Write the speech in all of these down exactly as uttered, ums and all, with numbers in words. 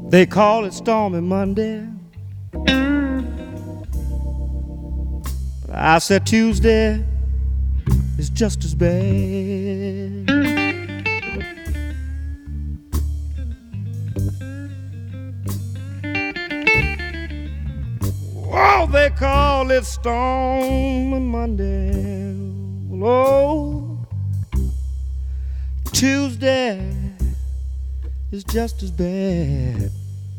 They call it Stormy Monday. But I said Tuesday is just as bad. Oh, they call it Stormy Monday. Oh, Tuesday is just as bad.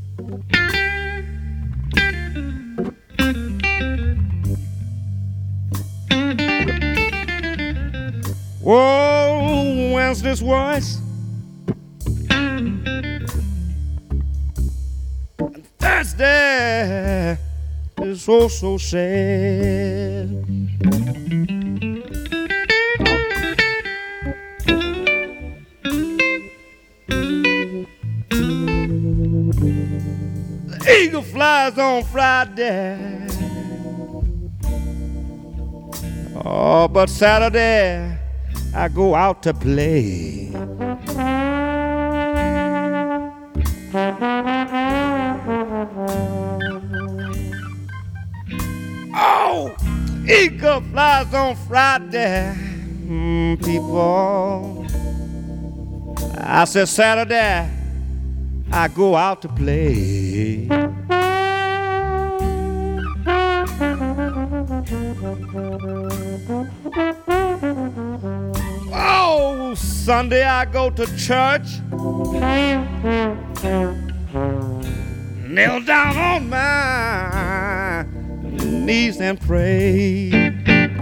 Whoa, Wednesday's worse. And Thursday is so, so sad. The eagle flies on Friday. Oh, but Saturday I go out to play. Oh, eagle flies on Friday, mm, people. I said Saturday I go out to play. Oh, Sunday I go to church, kneel down on my knees and pray.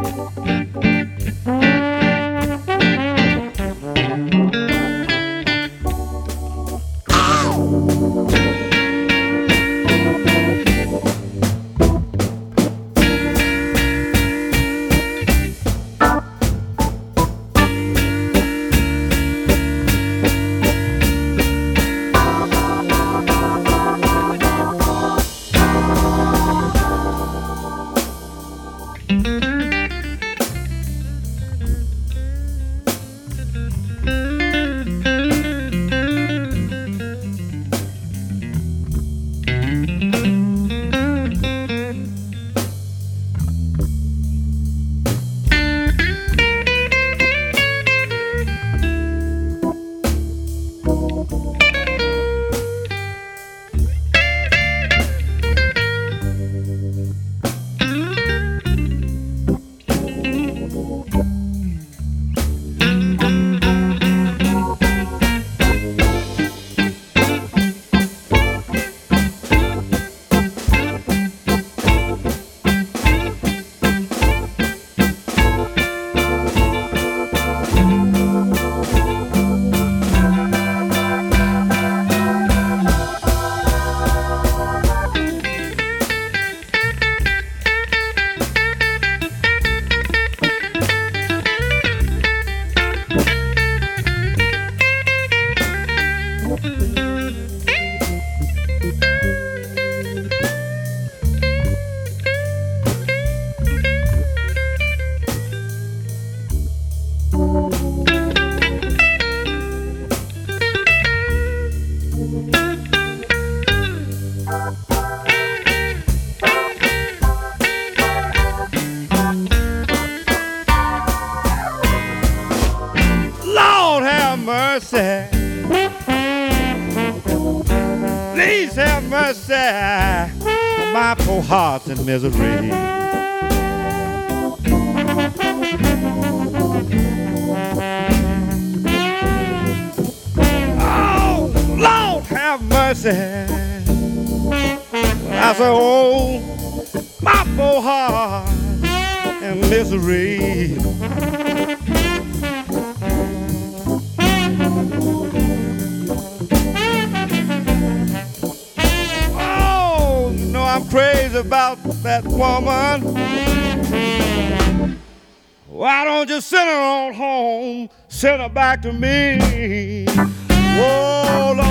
Mercy, please have mercy on my poor heart in misery. Oh, Lord have mercy. I say, oh, my poor heart in misery. I'm crazy about that woman. Why don't you send her on home, send her back to me? Oh, Lord.